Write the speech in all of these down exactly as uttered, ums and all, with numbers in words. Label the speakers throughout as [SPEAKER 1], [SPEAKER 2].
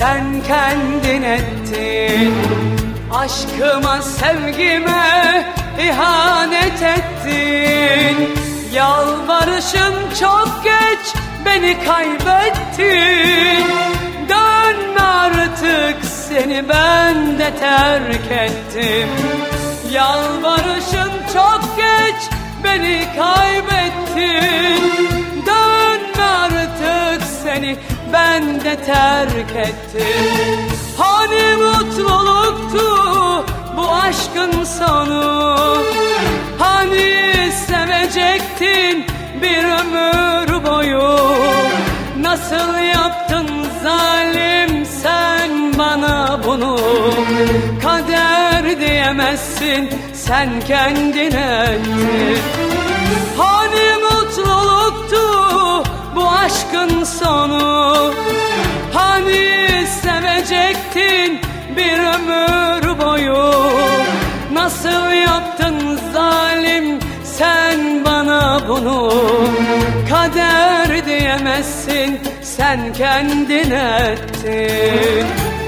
[SPEAKER 1] sen kendin ettin. Aşkıma, sevgime ihanet ettin. Yalvarışım çok geç, beni kaybettin. Dönme artık, seni ben de terk ettim. Yalvarışım çok geç, beni kaybettin. Dönme artık, seni ben de terk ettim. Hani mutluluktu bu aşkın sonu? Hani sevecektin bir ömür boyu? Nasıl yaptın zalim sen bana bunu? Kader diyemezsin, sen kendin ettin. Hani mutluluktu bu aşkın sonu? Hani sevecektin bir ömür boyu? Nasıl yaptın zalim sen bana bunu? Kader diyemezsin, sen kendin ettin.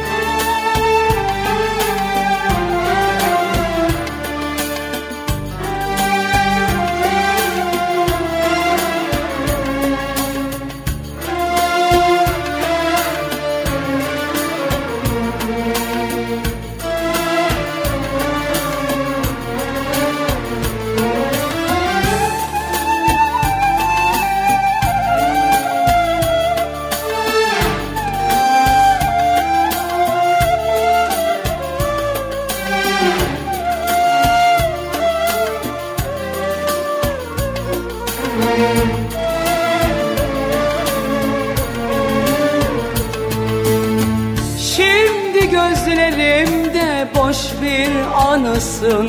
[SPEAKER 1] Şimdi gözlerimde boş bir anısın.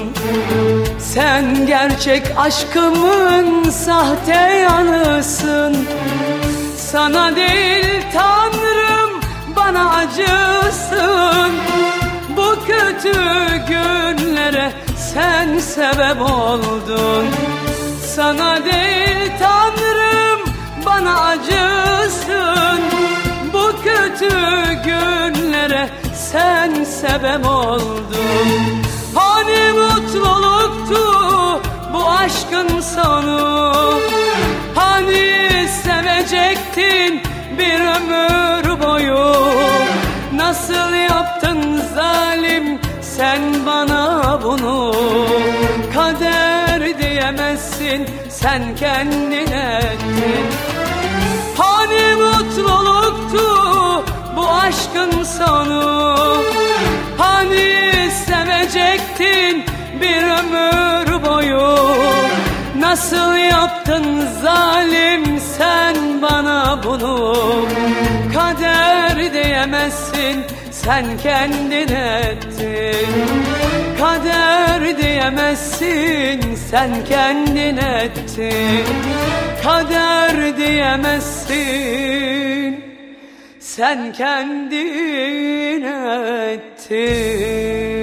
[SPEAKER 1] Sen gerçek aşkımın sahte yanısın. Sana değil Tanrım bana acısın. Bu kötü günlere sen sebep oldun. Sana değil Tanrım bana acısın. Bu kötü günlere sen sebep oldun. Hani mutluluktu bu aşkın sonu? Hani sevecektin bir ömür boyu? Nasıl yaptın zalim sen bana bunu? Kader diyemezsin, sen kendin ettin. Hani mutluluktu bu aşkın sonu? Hani sevecektin bir ömür boyu? Nasıl yaptın zalim sen bana bunu? Kader diyemezsin, sen kendin ettin. Kader diyemezsin, sen kendin ettin. Kader diyemezsin, sen kendin ettin.